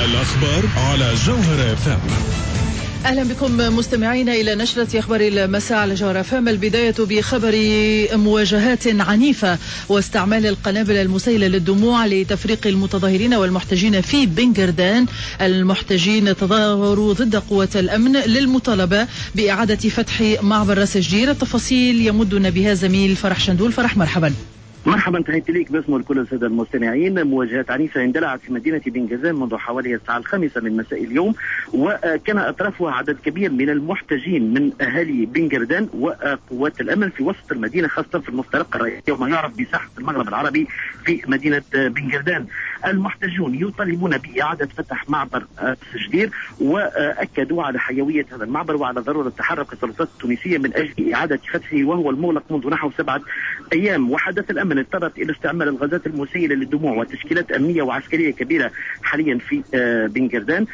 الأخبار على جوهر FM. أهلا بكم مستمعين إلى نشرة أخبار المساء على جوهر FM. البداية بخبر مواجهات عنيفة واستعمال القنابل المسيلة للدموع لتفريق المتظاهرين والمحتجين في بنغردان. المحتجين تظاهروا ضد قوات الأمن للمطالبة بإعادة فتح معبر راس الجير. التفاصيل يمدنا بها زميل فرح شندول. فرح، مرحبا. مرحبا، تحياتي ليك باسم لكل الساده المستمعين. مواجهات عنيفه اندلعت في مدينه بنغازان منذ حوالي الساعه 5 من مساء اليوم، وكان اطرافها عدد كبير من المحتجين من اهالي بنغردان وقوات الامن في وسط المدينه، خاصه في المفترق الرئيسي وما يعرف بساحه المغرب العربي في مدينه بنغردان. المحتجون يطالبون باعاده فتح معبر سجدير، واكدوا على حيويه هذا المعبر وعلى ضروره تحرك السلطات التونسيه من اجل اعاده فتحه، وهو المغلق منذ نحو 7 ايام. وحدث الامن اضطرت الى استعمال الغازات المسيله للدموع وتشكيلات امنيه وعسكريه كبيره حاليا في بنغردان.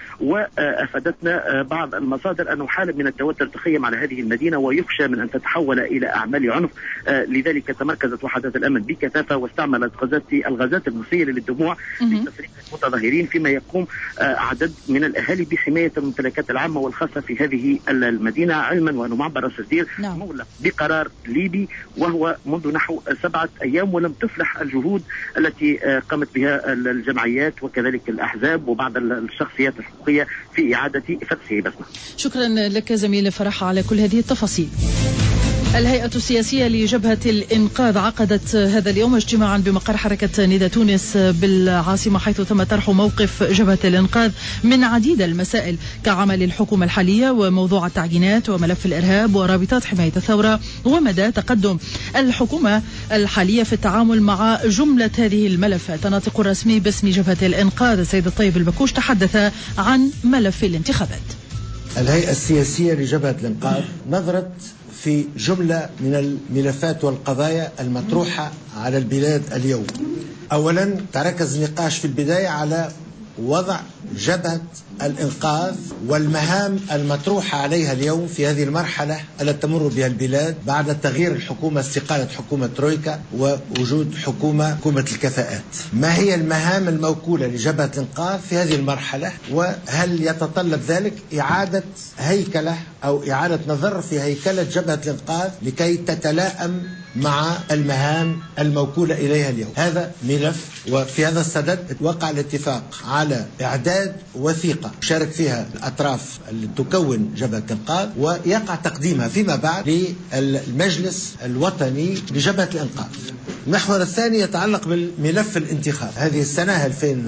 وافادتنا بعض المصادر انه حاله من التوتر تخيم على هذه المدينه ويخشى من ان تتحول الى اعمال عنف. لذلك تمركزت وحدات الامن بكثافه واستعملت الغازات المسيله للدموع لتفريق المتظاهرين، فيما يقوم عدد من الاهالي بحمايه الممتلكات العامه والخاصه في هذه المدينه، علما وان معبر راس الجير مغلق بقرار ليبي وهو منذ نحو 7 ايام، ولم تفلح الجهود التي قامت بها الجمعيات وكذلك الاحزاب وبعض الشخصيات الحقوقيه في اعاده فتحه. بسمة، شكرا لك زميل فرح على كل هذه التفاصيل. الهيئة السياسية لجبهة الإنقاذ عقدت هذا اليوم اجتماعا بمقر حركة ندى تونس بالعاصمة، حيث تم طرح موقف جبهة الإنقاذ من عديد المسائل كعمل الحكومة الحالية وموضوع التعيينات وملف الإرهاب ورابطات حماية الثورة ومدى تقدم الحكومة الحالية في التعامل مع جملة هذه الملفات. الناطق الرسمي باسم جبهة الإنقاذ السيد الطيب البكوش تحدث عن ملف الانتخابات. الهيئة السياسية لجبهة الإنقاذ نظرت في جملة من الملفات والقضايا المطروحة على البلاد اليوم. أولا تركز النقاش في البداية على وضع جبهة الإنقاذ والمهام المطروحة عليها اليوم في هذه المرحلة التي تمر بها البلاد بعد تغيير الحكومة، استقالة حكومة ترويكا ووجود حكومة الكفاءات. ما هي المهام الموكولة لجبهة الإنقاذ في هذه المرحلة، وهل يتطلب ذلك إعادة هيكلة أو إعادة نظر في هيكلة جبهة الإنقاذ لكي تتلائم مع المهام الموكولة إليها اليوم؟ هذا ملف، وفي هذا الصدد وقع الاتفاق على إعداد وثيقة شارك فيها الأطراف اللي تكون جبهة الإنقاذ، ويقع تقديمها فيما بعد للمجلس الوطني لجبهة الإنقاذ. المحور الثاني يتعلق بالملف الانتخاب. هذه السنة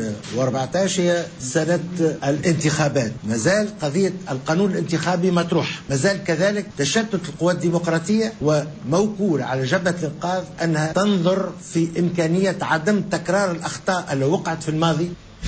2014 هي سنة الانتخابات، مازال قضية القانون الانتخابي مطروح، مازال كذلك تشتت القوات الديمقراطية، وموكول على جبهة الإنقاذ أنها تنظر في إمكانية عدم تكرار الأخطاء اللي وقعت في الماضي.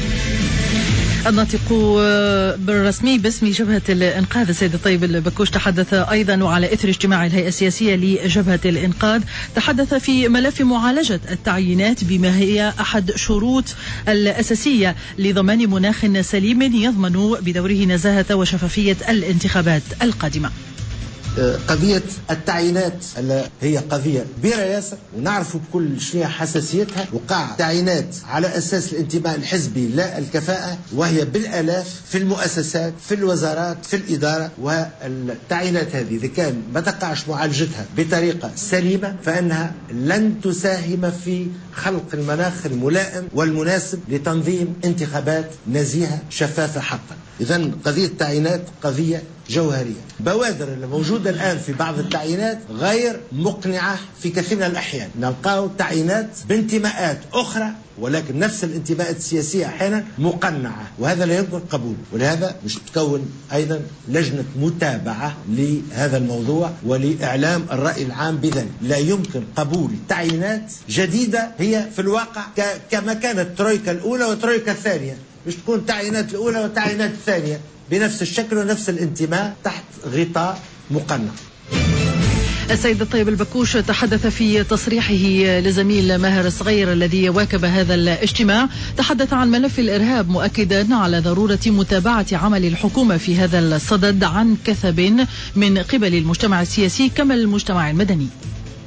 الناطق بالرسمي باسم جبهة الإنقاذ السيد الطيب البكوش تحدث أيضا وعلى إثر اجتماع الهيئة السياسية لجبهة الإنقاذ، تحدث في ملف معالجة التعيينات بما هي أحد شروط الأساسية لضمان مناخ سليم يضمن بدوره نزاهة وشفافية الانتخابات القادمة. قضية التعيينات هي قضية كبيرة ياسر، ونعرف بكل شنو حساسيتها. وقع تعيينات على أساس الانتماء الحزبي لا الكفاءة، وهي بالآلاف في المؤسسات، في الوزارات، في الإدارة. والتعيينات هذه إذا كان ما تقعش معالجتها بطريقة سليمة فإنها لن تساهم في خلق المناخ الملائم والمناسب لتنظيم انتخابات نزيهة شفافة حقا. إذن قضية التعيينات قضية جوهرية. بوادر الموجودة الآن في بعض التعيينات غير مقنعة في كثير من الأحيان. نلقاو تعيينات بانتماءات أخرى، ولكن نفس الانتماءات السياسية أحيانا مقنعة، وهذا لا يمكن قبول. ولهذا مش تكون أيضا لجنة متابعة لهذا الموضوع ولإعلام الرأي العام بذلك. لا يمكن قبول تعيينات جديدة هي في الواقع كما كانت ترويكا الأولى وترويكا الثانية، مش تكون تعيينات الأولى وتعيينات الثانية بنفس الشكل ونفس الانتماء تحت غطاء مقنع. السيد الطيب البكوش تحدث في تصريحه لزميل ماهر الصغير الذي واكب هذا الاجتماع، تحدث عن ملف الإرهاب مؤكدا على ضرورة متابعة عمل الحكومة في هذا الصدد عن كثب من قبل المجتمع السياسي كما المجتمع المدني.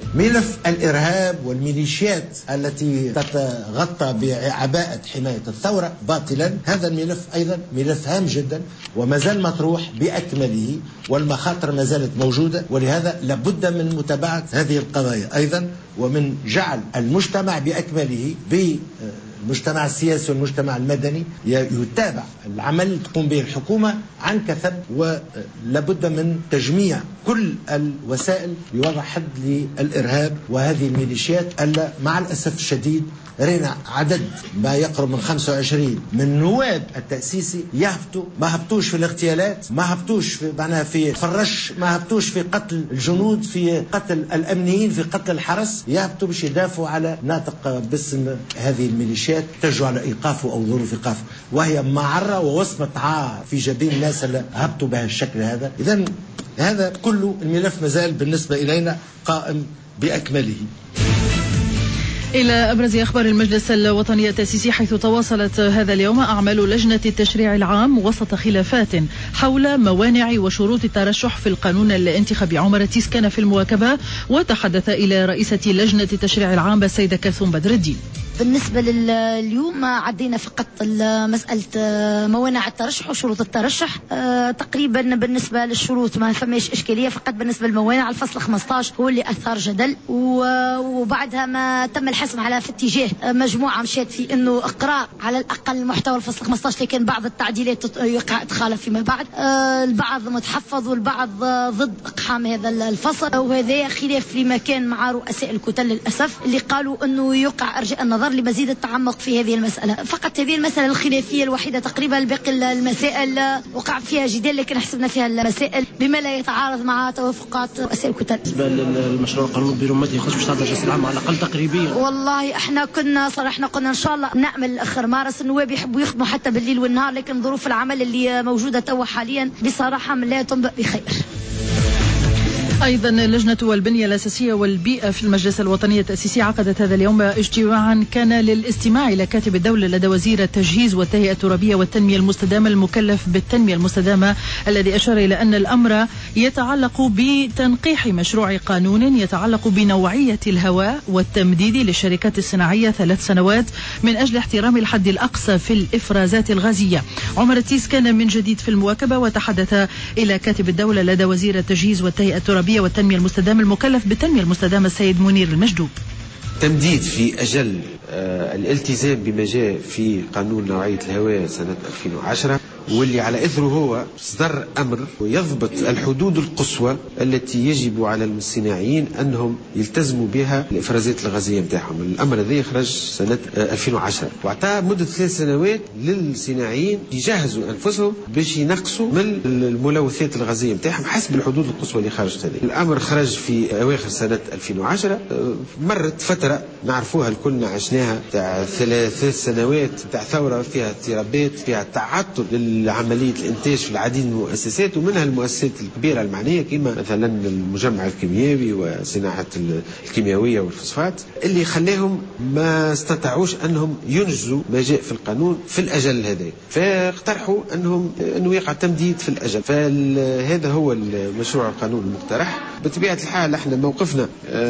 ملف الإرهاب والميليشيات التي تتغطى بعباءة حماية الثورة باطلا، هذا الملف أيضا ملف هام جدا وما زال مطروح بأكمله، والمخاطر ما زالت موجودة، ولهذا لابد من متابعة هذه القضايا أيضا، ومن جعل المجتمع بأكمله المجتمع السياسي والمجتمع المدني يتابع العمل تقوم به الحكومة عن كثب، ولابد من تجميع كل الوسائل لوضع حد للإرهاب وهذه الميليشيات. ألا مع الأسف الشديد رينا عدد ما يقرب من 25 من نواب التأسيسي يهبطوا، ما هبطوش في الاغتيالات، ما هبطوش في الرش، ما هبطوش في قتل الجنود، في قتل الأمنيين، في قتل الحرس، يهبطوا باش يدافعوا على ناطق باسم هذه الميليشيات تجوا على إيقافه أو ظروف إيقافه، وهي معرة ووصمة عار في جبين الناس اللي هبطوا بهذا الشكل هذا. إذن هذا كله الملف مازال بالنسبة إلينا قائم بأكمله. إلى أبرز أخبار المجلس الوطني التأسيسي، حيث تواصلت هذا اليوم أعمال لجنة التشريع العام وسط خلافات حول موانع وشروط الترشح في القانون الانتخابي. عمر التيس كان في المواكبة وتحدث إلى رئيسة لجنة التشريع العام السيدة كلثوم بدر الدين. بالنسبة لليوم عدينا فقط مسألة موانع الترشح وشروط الترشح. تقريبا بالنسبة للشروط ما فماش إشكالية، فقط بالنسبة للموانع الفصل 15 هو اللي أثار جدل، وبعدها ما تم الحسم على في اتجاه مجموعة مشات في أنه إقرار على الأقل محتوى الفصل 15، لكن بعض التعديلات يقع تخالف فيما بعد. البعض متحفظ والبعض ضد إقحام هذا الفصل، وهذا خلاف لما كان مع رؤساء الكتل للأسف اللي قالوا أنه يقع إرجاء النظر لمزيد التعمق في هذه المسألة. فقط هذه المسألة الخلافية الوحيدة، تقريبا الباقي المسائل وقع فيها جدال، لكن حسبنا فيها المسائل بما لا يتعارض مع توافقات رؤساء الكتل. بالنسبة للمشروع القانون برمته يخص باش تعطي الجلسة العامة على الأقل تقريبيا. والله احنا كنا صراحة قلنا إن شاء الله نعمل آخر مارس، النواب يحبوا يخدموا حتى بالليل والنهار، لكن ظروف العمل اللي موجودة توا حاليا بصراحة لا تنبأ بخير. أيضا اللجنة والبنية الأساسية والبيئة في المجلس الوطني التأسيسي عقدت هذا اليوم اجتماعا كان للاستماع إلى كاتب الدولة لدى وزير التجهيز والتهيئة الترابية والتنمية المستدامة المكلف بالتنمية المستدامة، الذي أشار إلى أن الأمر يتعلق بتنقيح مشروع قانون يتعلق بنوعية الهواء والتمديد للشركات الصناعية 3 سنوات من أجل احترام الحد الأقصى في الإفرازات الغازية. عمر التيس كان من جديد في المواكبة وتحدث إلى كاتب الدولة لدى وزير التجهيز والتهيئة الترابية والتنمية المستدامة المكلف بالتنمية المستدامة السيد منير المجدوب. تمديد في أجل الالتزام بما جاء في قانون نوعية الهواء سنة 2010، واللي على إثره هو صدر أمر يضبط الحدود القصوى التي يجب على الصناعيين أنهم يلتزموا بها الإفرازات الغازية متاعهم. الأمر هذا يخرج سنة 2010 واعطى مدة 3 سنوات للصناعيين يجهزوا أنفسهم باش ينقصوا من الملوثات الغازية متاعهم حسب الحدود القصوى اللي خرجت هذه. الأمر خرج في أواخر سنة 2010. مرت فترة نعرفوها الكلنا عشناها تاع 3 سنوات تاع ثورة فيها اضطرابات، فيها تعطل لعملية الإنتاج في العديد من المؤسسات، ومنها المؤسسات الكبيرة المعنية كما مثلا المجمع الكيميائي وصناعة الكيميائية والفوسفات، اللي خلاهم ما استطاعوش أنهم ينجزوا ما جاء في القانون في الأجل هذا، فاقترحوا أنه يقع تمديد في الأجل. فهذا هو المشروع القانون المقترح. بطبيعة الحال احنا موقفنا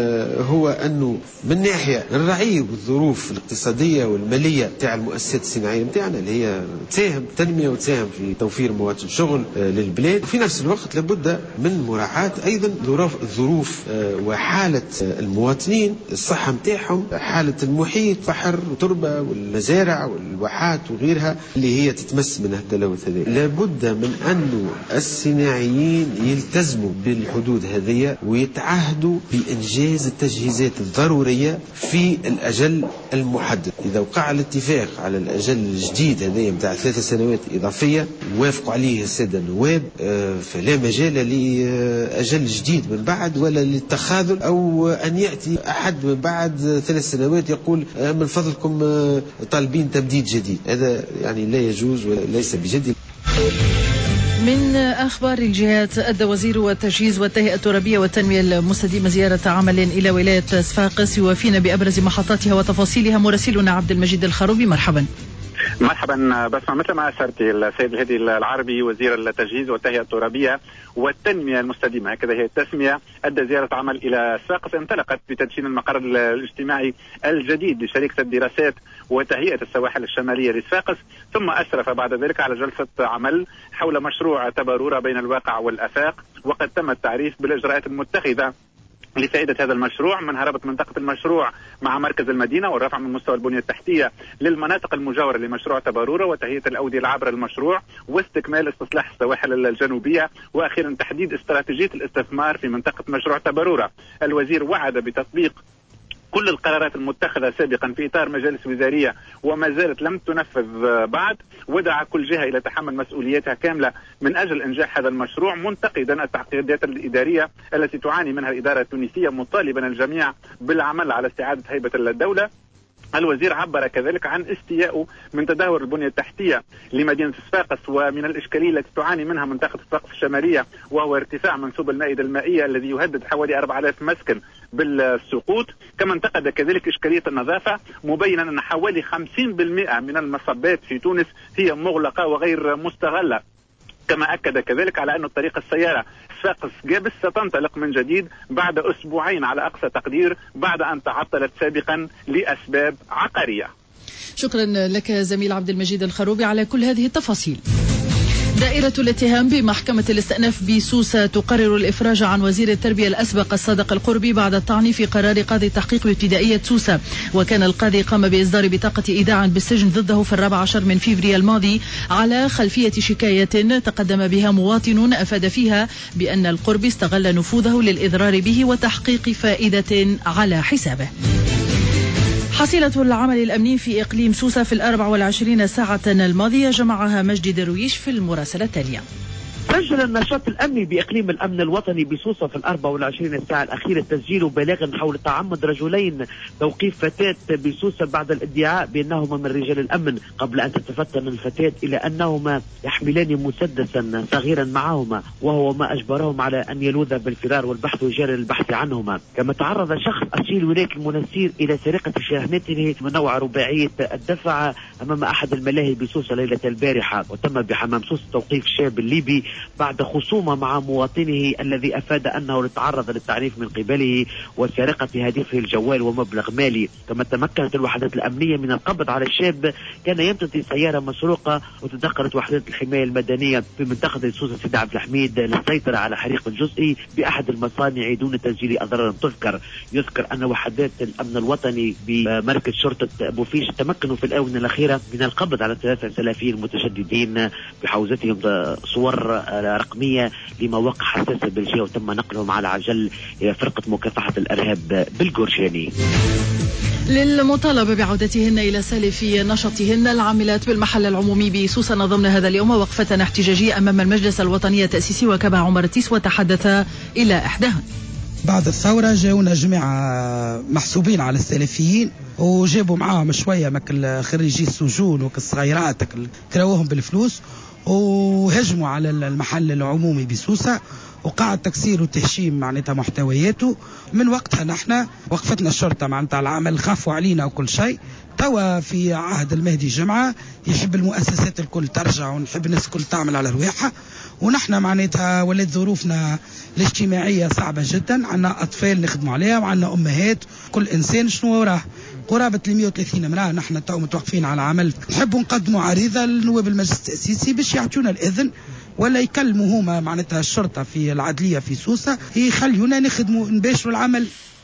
هو أنه من ناحية نراعي بالظروف الاقتصادية والمالية تاع المؤسسات الصناعية متاعنا اللي هي تساهم تنمية وتساهم في توفير مواطن شغل للبلاد، وفي نفس الوقت لابد من مراعاة أيضا ظروف وحالة المواطنين، الصحة متاعهم، حالة المحيط، بحر وتربة والمزارع والواحات وغيرها اللي هي تتمس من التلوث هذا. لابد من أن الصناعيين يلتزموا بالحدود هذه ويتعهدوا بإنجاز التجهيزات الضرورية في الأجل المحدد. إذا وقع الاتفاق على الأجل الجديد هذا متاع 3 سنوات إضافية وافقوا عليه السادة النواب، فلا مجال لأجل جديد من بعد ولا للتخاذل أو أن يأتي أحد من بعد 3 سنوات يقول من فضلكم طالبين تمديد جديد. هذا يعني لا يجوز وليس بجدي. من أخبار الجهات، أدى وزير التجهيز والتهيئة الترابية والتنمية المستدامة زيارة عمل إلى ولاية صفاقس، يوافينا بأبرز محطاتها وتفاصيلها مراسلنا عبد المجيد الخروبي. مرحبا. مرحبا بسمع. مثل ما أشرت السيد الهادي العربي وزير التجهيز والتهيئة الترابية والتنمية المستدامة، هكذا هي التسمية، أدى زيارة عمل إلى صفاقس انطلقت بتدشين المقر الاجتماعي الجديد لشركة الدراسات وتهيئة السواحل الشمالية لصفاقس، ثم أشرف بعد ذلك على جلسة عمل حول مشروع تبارورة بين الواقع والآفاق، وقد تم التعريف بالإجراءات المتخذة لفائدة هذا المشروع من هربة منطقة المشروع مع مركز المدينة والرفع من مستوى البنية التحتية للمناطق المجاورة لمشروع تبارورة وتهيئة الأودية العابرة للمشروع واستكمال استصلاح السواحل الجنوبية، وأخيرا تحديد استراتيجية الاستثمار في منطقة مشروع تبارورة. الوزير وعد بتطبيق كل القرارات المتخذة سابقا في إطار مجالس وزارية وما زالت لم تنفذ بعد، ودعا كل جهة إلى تحمل مسؤولياتها كاملة من أجل إنجاح هذا المشروع، منتقدا التعقيدات الإدارية التي تعاني منها الإدارة التونسية، مطالبا الجميع بالعمل على استعادة هيبة الدولة. الوزير عبر كذلك عن استيائه من تدهور البنية التحتية لمدينة صفاقس ومن الإشكالية التي تعاني منها منطقة صفاقس الشمالية، وهو ارتفاع منسوب المائدة المائية الذي يهدد حوالي 4000 مسكن بالسقوط. كما انتقد كذلك إشكالية النظافة، مبينا أن حوالي 50% من المصبات في تونس هي مغلقة وغير مستغلة. كما أكد كذلك على أن طريق السيارة صفاقس جابس ستنطلق من جديد بعد أسبوعين على أقصى تقدير، بعد أن تعطلت سابقا لأسباب عقارية. شكرا لك زميل عبد المجيد الخروبي على كل هذه التفاصيل. دائرة الاتهام بمحكمة الاستئناف بسوسة تقرر الإفراج عن وزير التربية الأسبق الصادق القربي بعد الطعن في قرار قاضي التحقيق بابتدائية سوسة، وكان القاضي قام بإصدار بطاقة إيداع بالسجن ضده في 14 من فبراير الماضي على خلفية شكاية تقدم بها مواطن أفاد فيها بأن القربي استغل نفوذه للإضرار به وتحقيق فائدة على حسابه. حصيلة العمل الأمني في إقليم سوسة في 24 ساعة الماضية جمعها مجدي درويش في المراسلة التالية. سجل النشاط الأمني بإقليم الأمن الوطني بسوسة في 24 ساعة الأخيرة تسجيل بلاغ حول تعمد رجلين توقيف فتاة بسوسة بعد الادعاء بأنهما من رجال الأمن، قبل أن تتفتن الفتاة إلى أنهما يحملان مسدسا صغيرا معهما، وهو ما أجبرهم على أن يلوذ بالفرار والبحث وجاري البحث عنهما. كما تعرض شخص أصيل ولاية المنسير إلى سرقة شاحنته من نوع رباعية الدفع أمام أحد الملاهي بسوسة ليلة البارحة، وتم بحمام سوسة توقيف شاب الليبي بعد خصومة مع مواطنه الذي أفاد أنه تعرض للتعنيف من قبله وسرقة هاتفه الجوال ومبلغ مالي. كما تمكنت الوحدات الأمنية من القبض على الشاب كان يمتطي سيارة مسروقة، وتدخلت وحدات الحماية المدنية في منطقة سوسة سيدي عبد الحميد للسيطرة على حريق جزئي بأحد المصانع دون تسجيل أضرار تذكر. يذكر أن وحدات الأمن الوطني بمركز شرطة بوفيش تمكنوا في الآونة الأخيرة من القبض على 3 سلفيين متشددين بحوزتهم صور رقمية لمواقع حساسة بالجهة، وتم نقلهم على عجل إلى فرقة مكافحة الإرهاب بالجورجاني. للمطالبة بعودتهن إلى سالف نشاطهن، العاملات بالمحل العمومي بسوسة نظمن هذا اليوم وقفة احتجاجية أمام المجلس الوطني التأسيسي، وكبه عمر التيس وتحدث إلى إحداهن. بعد الثورة جاونا جماعة محسوبين على السلفيين وجابوا معاهم شوية مكل خريجي السجون وكالصغيرات كراوهم بالفلوس وهجموا على المحل العمومي بسوسة وقاعد تكسير وتهشيم معناتها محتوياته. من وقتها نحن وقفتنا الشرطة معناتها العمل، خافوا علينا وكل شيء. توا في عهد المهدي جمعة يحب المؤسسات الكل ترجع ونحب الناس الكل تعمل على رواحها، ونحن معناتها ولات ظروفنا الاجتماعية صعبة جدا، عنا أطفال نخدموا عليها وعنا أمهات، كل إنسان شنو وراه قرابة 130 امرأة. نحن تو متوقفين على عمل، نحبوا نقدموا عريضة لنواب المجلس التأسيسي باش يعطونا الإذن ولا يكلموا هما معناتها الشرطة في العدلية في سوسة يخليونا نخدموا نباشروا العمل.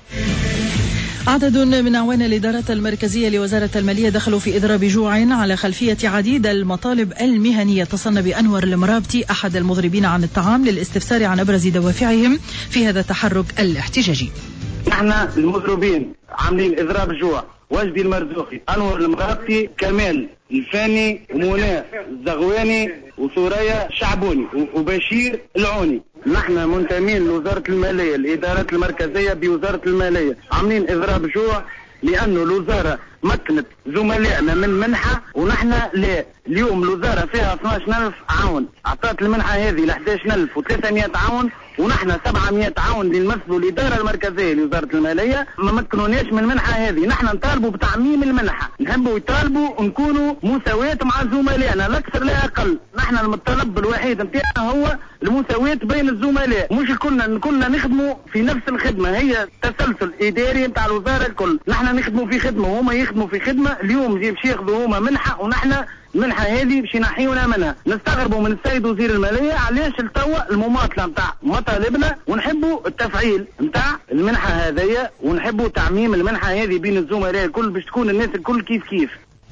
عدد من أعوان الإدارة المركزية لوزارة المالية دخلوا في إضراب جوع على خلفية عديد المطالب المهنية. اتصلنا بأنور المرابطي أحد المضربين عن الطعام للاستفسار عن أبرز دوافعهم في هذا التحرك الاحتجاجي. نحن المضربين عاملين إضراب جوع، وجدي المرزوقي، أنور المرابطي، كمال الفاني، ومنى الزغواني، وثوريا شعبوني، وبشير العوني. نحن منتمين لوزارة المالية، الإدارات المركزية بوزارة المالية، عاملين إضراب جوع لأنه الوزارة مكنت زملائنا من منحة ونحن لا. اليوم الوزارة فيها 12,000 عون، أعطت المنحة هذه ل 11,300 عون ونحن 700 عون اللي نمثلوا الإدارة المركزية لوزارة المالية ما مكنوناش من المنحة هذه. نحن نطالبوا بتعميم المنحة، نحبوا يطالبوا نكونوا مساواة مع زملائنا لا أكثر لا أقل. نحن المطلب الوحيد نتاعنا هو المساواة بين الزملاء، مش كلنا نخدموا في نفس الخدمة. هي تسلسل إداري نتاع الوزارة الكل، نحن نخدموا في خدمة وهما يخدموا في خدمة. اليوم باش ياخذوا هما منحة ونحن المنحة هذه باش ينحيونا منها. نستغربوا من السيد وزير المالية علاش التوا المماطلة نتاع مطالبنا، ونحبوا التفعيل نتاع المنحة هذه، ونحبوا تعميم المنحة هذه بين الزملاء الكل باش تكون الناس الكل كيف كيف.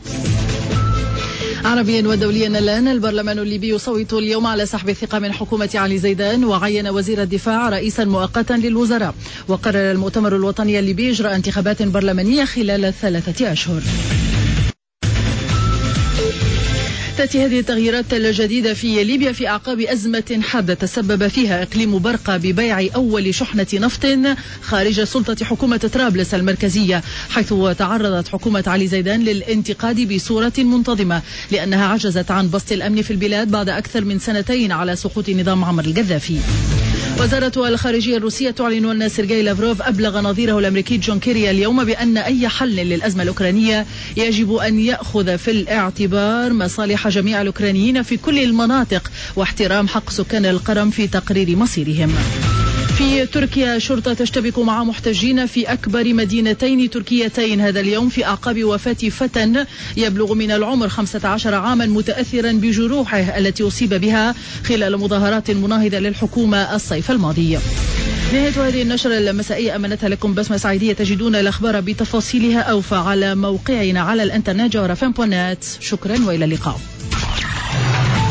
عربيا ودوليا الآن، البرلمان الليبي يصوت اليوم على سحب الثقة من حكومة علي زيدان، وعين وزير الدفاع رئيسا مؤقتا للوزراء. وقرر المؤتمر الوطني الليبي إجراء انتخابات برلمانية خلال 3 أشهر. تأتي هذه التغييرات الجديدة في ليبيا في أعقاب أزمة حادة تسبب فيها إقليم برقة ببيع أول شحنة نفط خارج سلطة حكومة طرابلس المركزية، حيث تعرضت حكومة علي زيدان للانتقاد بصورة منتظمة لأنها عجزت عن بسط الأمن في البلاد بعد أكثر من 2 على سقوط نظام معمر القذافي. وزارة الخارجية الروسية تعلن أن سيرجي لافروف أبلغ نظيره الأمريكي جون كيري اليوم بأن أي حل للأزمة الأوكرانية يجب أن يأخذ في الاعتبار مصالح جميع الأوكرانيين في كل المناطق واحترام حق سكان القرم في تقرير مصيرهم. في تركيا شرطة تشتبك مع محتجين في أكبر مدينتين تركيتين هذا اليوم في أعقاب وفاة فتى يبلغ من العمر 15 عاما متأثرا بجروحه التي أصيب بها خلال مظاهرات مناهضة للحكومة الصيف الماضي. نهاية هذه النشرة المسائية أمنتها لكم بسمة سعيدية. تجدون الأخبار بتفاصيلها أوفى على موقعنا على الإنترنت جوهرفم.net. شكرا وإلى اللقاء.